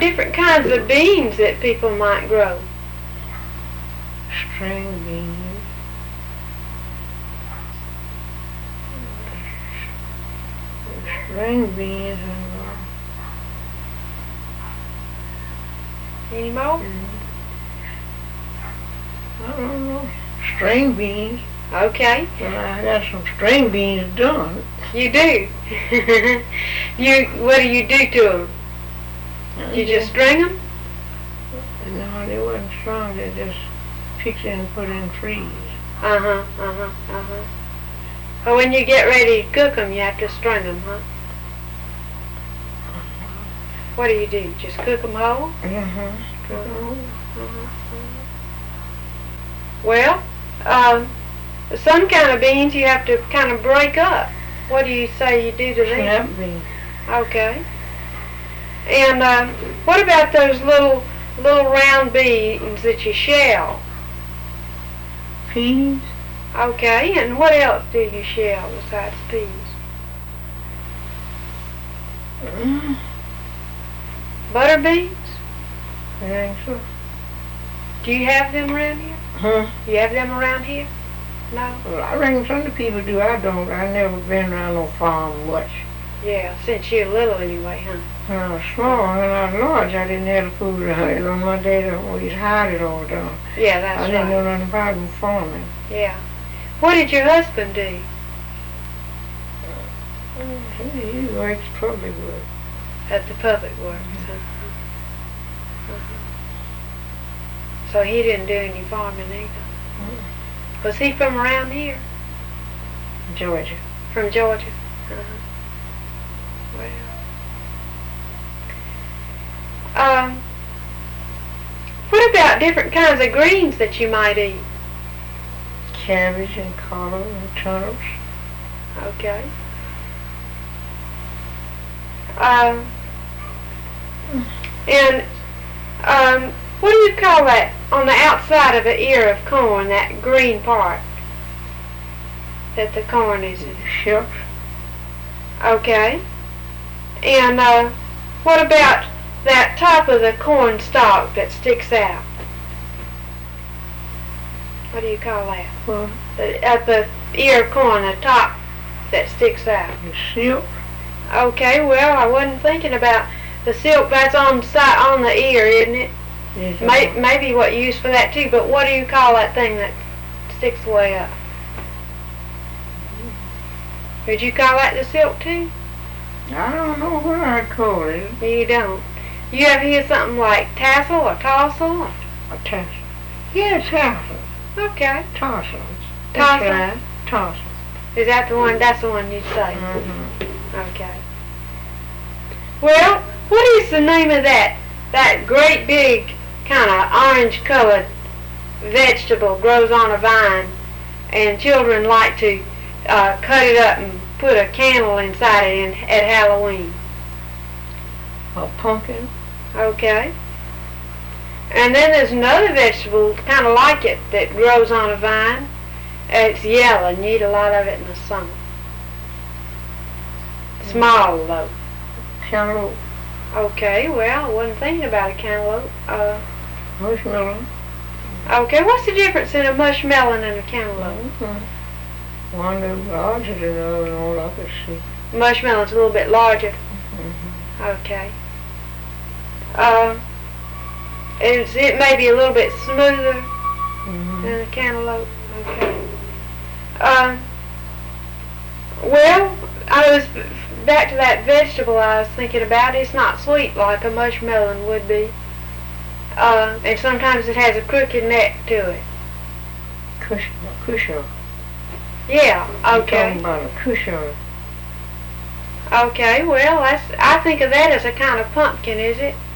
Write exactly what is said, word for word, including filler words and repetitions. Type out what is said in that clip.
different kinds of beans that people might grow? String beans. String beans and Any more? I don't know. String beans. Okay. Well, I got some string beans done. You do. you. What do you do to them? You just string them? No, they wasn't strung. They just fix it and put it in freeze. Uh huh. Uh huh. Uh huh. But when you get ready to cook them, you have to string them, huh? What do you do? Just cook them whole? Uh-huh. Uh-huh. Uh-huh. Well, um, some kind of beans you have to kind of break up. What do you say you do to them? Snap beans. Okay. And uh, what about those little little round beans that you shell? Peas. Okay. And what else do you shell besides peas? Mm. Butter beans? I think so. Do you have them around here? Huh? You have them around here? No? Well, I reckon some of the people do. I don't. I never been around no farm much. Yeah, since you're little anyway, huh? When I was small, when I was large, I didn't have the food to hide. On my dad always hide it all down. Yeah, that's I didn't right. know nothing about them farming. Yeah. What did your husband do? He, he works public work. At the public works, huh? Uh-huh. So he didn't do any farming either. Mm. Was he from around here? Georgia. From Georgia? Uh-huh. Well. Um, what about different kinds of greens that you might eat? Cabbage and collard and turnips. Okay. Um, and um, what do you call that on the outside of the ear of corn, that green part that the corn is in? Shucks. Okay. And uh, what about that top of the corn stalk that sticks out? What do you call that? Well, The, at the ear of corn, the top that sticks out. the silk. Okay, well, I wasn't thinking about the silk that's on the side, on the ear, isn't it? Yes, May, maybe what you use for that too, but what do you call that thing that sticks way up? Would you call that the silk too? I don't know what I'd call it. You don't. You ever hear something like tassel or tassel? Or? A tassel. Yeah, tassel. Okay. Tassel. Tassel? Right. Tassel. Is that the one? That's the one you'd say. Mm-hmm. Okay. Well, what is the name of that that great big kind of orange-colored vegetable grows on a vine, and children like to uh, cut it up and put a candle inside it in, at Halloween? A pumpkin. Okay. And then there's another vegetable kind of like it that grows on a vine. It's yellow, and you eat a lot of it in the summer. Small, though. Cantaloupe. Okay, well, I wasn't thinking about a cantaloupe. Uh, Mushmelon. okay, what's the difference in a mushmelon and a cantaloupe? Mm-hmm. One is larger than the other, all I could see. Mushmelon's a little bit larger. Mm-hmm. Okay. Uh, is it maybe a little bit smoother Mm-hmm. than a cantaloupe? Okay. Um, well, I was back to that vegetable I was thinking about. It's not sweet like a mushmelon would be. Uh, and sometimes it has a crooked neck to it. Cushion. Cushion. Yeah, I'm okay. talking about a cushion. Okay, well, that's, I think of that as a kind of pumpkin, is it?